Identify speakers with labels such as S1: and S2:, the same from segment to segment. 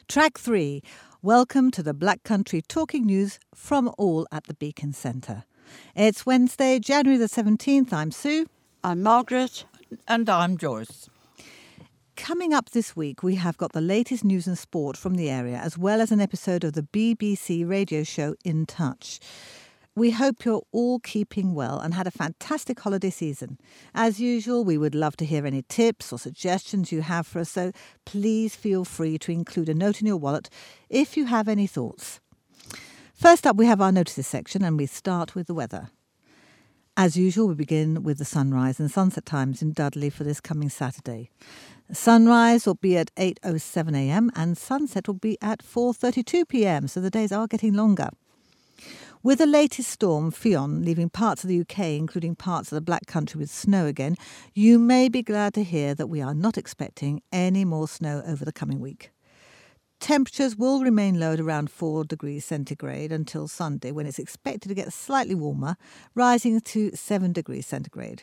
S1: Track 3. Welcome to the Black Country Talking News from all at the Beacon Centre. It's Wednesday, January the 17th. I'm Sue.
S2: I'm Margaret.
S3: And I'm Joyce.
S1: Coming up this week, we have got the latest news and sport from the area, as well as an episode of the BBC radio show In Touch. We hope you're all keeping well and had a fantastic holiday season. As usual, we would love to hear any tips or suggestions you have for us, so please feel free to include a note in your wallet if you have any thoughts. First up, we have our notices section, and we start with the weather. As usual, we begin with the sunrise and sunset times in Dudley for this coming Saturday. Sunrise will be at 8:07 a.m. and sunset will be at 4:32 p.m, so the days are getting longer. With the latest storm, Fionn, leaving parts of the UK, including parts of the Black Country with snow again, you may be glad to hear that we are not expecting any more snow over the coming week. Temperatures will remain low at around 4 degrees centigrade until Sunday, when it's expected to get slightly warmer, rising to 7 degrees centigrade.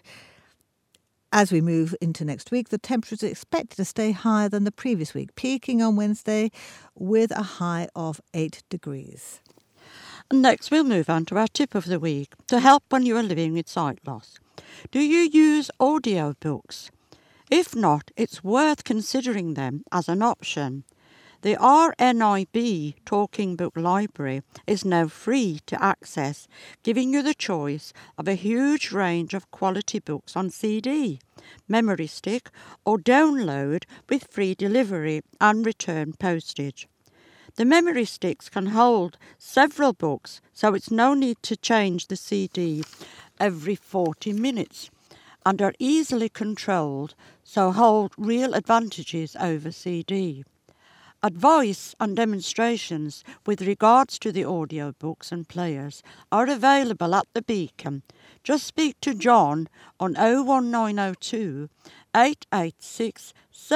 S1: As we move into next week, the temperatures are expected to stay higher than the previous week, peaking on Wednesday with a high of 8 degrees.
S2: Next, we'll move on to our tip of the week to help when you are living with sight loss. Do you use audio books? If not, it's worth considering them as an option. The RNIB Talking Book Library is now free to access, giving you the choice of a huge range of quality books on CD, memory stick, or download with free delivery and return postage. The memory sticks can hold several books, so it's no need to change the CD every 40 minutes, and are easily controlled, so hold real advantages over CD. Advice and demonstrations with regards to the audiobooks and players are available at the Beacon. Just speak to John on 01902 886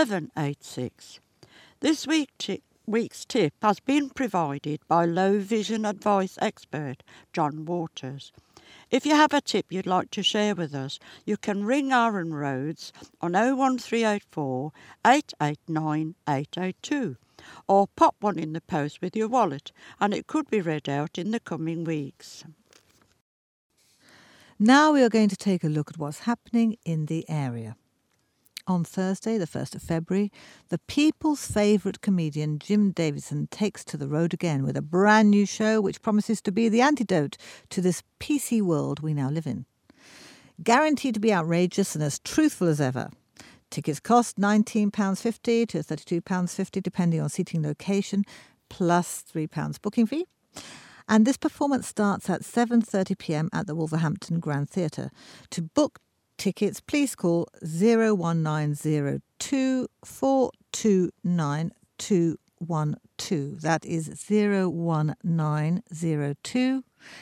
S2: 786. This week's tip has been provided by low vision advice expert John Waters. If you have a tip you'd like to share with us, you can ring Aaron Rhodes on 01384 889 882 or pop one in the post with your wallet, and it could be read out in the coming weeks.
S1: Now we are going to take a look at what's happening in the area. On Thursday, the 1st of February, the people's favourite comedian Jim Davidson takes to the road again with a brand new show which promises to be the antidote to this PC world we now live in. Guaranteed to be outrageous and as truthful as ever. Tickets cost £19.50 to £32.50 depending on seating location, plus £3 booking fee. And this performance starts at 7:30 p.m. at the Wolverhampton Grand Theatre. To book tickets, please call 01902 429 212. That is 01902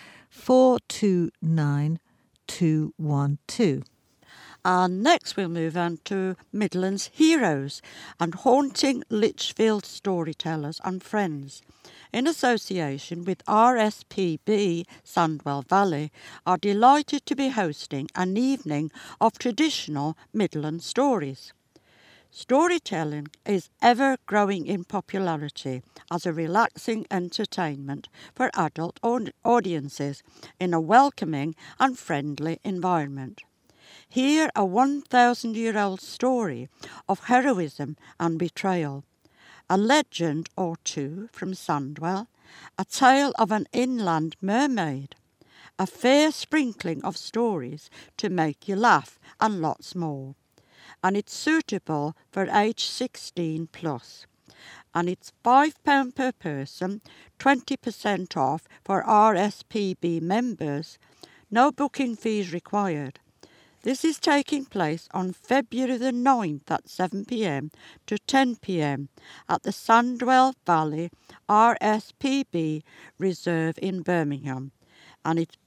S1: 429 212.
S2: And next we'll move on to Midlands Heroes and Haunting Lichfield Storytellers and Friends, in association with RSPB Sandwell Valley, are delighted to be hosting an evening of traditional Midland stories. Storytelling is ever growing in popularity as a relaxing entertainment for adult audiences in a welcoming and friendly environment. Hear a 1,000-year-old story of heroism and betrayal, a legend or two from Sandwell, a tale of an inland mermaid, a fair sprinkling of stories to make you laugh, and lots more. And it's suitable for age 16 plus. And it's £5 per person, 20% off for RSPB members. No booking fees required. This is taking place on February the 9th at 7 p.m. to 10 p.m. at the Sandwell Valley RSPB Reserve in Birmingham, and it's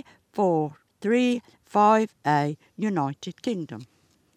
S2: B435A, United Kingdom.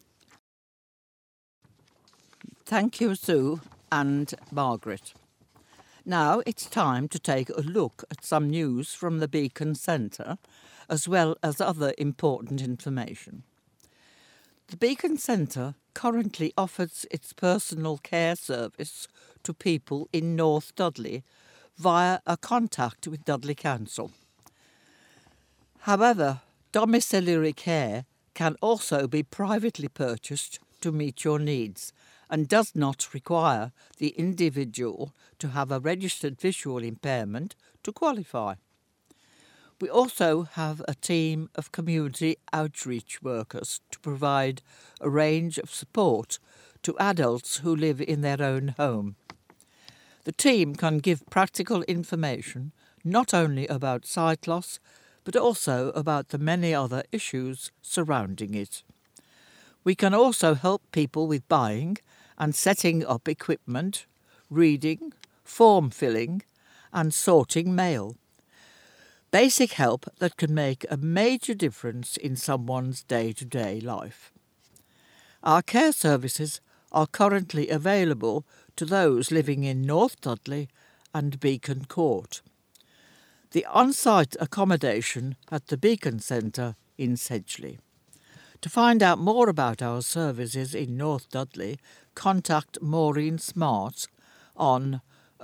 S3: Thank you, Sue and Margaret. Now it's time to take a look at some news from the Beacon Centre, as well as other important information. The Beacon Centre currently offers its personal care service to people in North Dudley via a contact with Dudley Council. However, domiciliary care can also be privately purchased to meet your needs and does not require the individual to have a registered visual impairment to qualify. We also have a team of community outreach workers to provide a range of support to adults who live in their own home. The team can give practical information not only about sight loss, but also about the many other issues surrounding it. We can also help people with buying and setting up equipment, reading, form filling, and sorting mail. Basic help that can make a major difference in someone's day-to-day life. Our care services are currently available to those living in North Dudley and Beacon Court. The on-site accommodation at the Beacon Centre in Sedgley. To find out more about our services in North Dudley, contact Maureen Smart on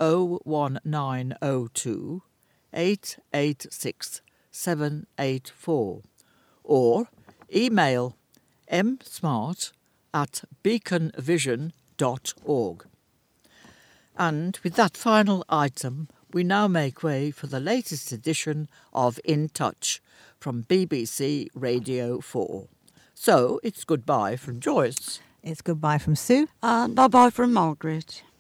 S3: 01902 886 784 or email msmart@beaconvision.org. And with that final item, we now make way for the latest edition of In Touch from BBC Radio 4. So it's goodbye from Joyce.
S1: It's goodbye from Sue.
S2: And bye-bye from Margaret.